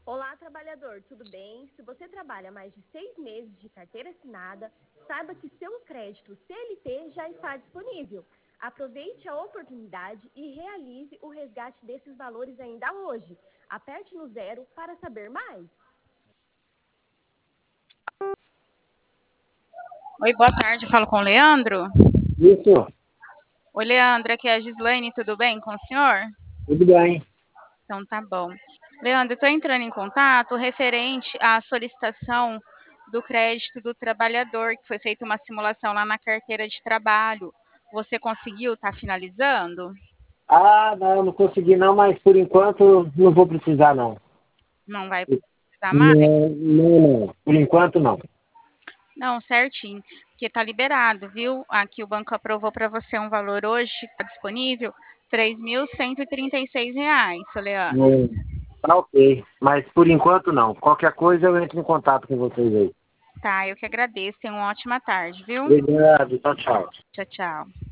Olá, trabalhador, tudo bem? Se você trabalha mais de 6 meses de carteira assinada, saiba que seu crédito CLT já está disponível. Aproveite a oportunidade e realize o resgate desses valores ainda hoje. Aperte no 0 para saber mais. Oi, boa tarde, eu falo com o Leandro. Isso, Oi, Leandro, aqui é a Gislaine, tudo bem com o senhor? tudo bem. Então tá bom. Leandro, eu estou entrando em contato referente à solicitação do crédito do trabalhador, que foi feita uma simulação lá na carteira de trabalho. Você conseguiu? Tá finalizando? Ah, não consegui não, mas por enquanto não vou precisar não. Não vai precisar mais? Não. Por enquanto não. Não, certinho, porque tá liberado, viu? Aqui o banco aprovou para você um valor hoje, está disponível, R$ 3.136, seu Leandro. Não. Tá ok, mas por enquanto não. Qualquer coisa eu entro em contato com vocês aí. Tá, eu que agradeço. Tenha uma ótima tarde, viu? Obrigado, tchau, tchau. Tchau, tchau.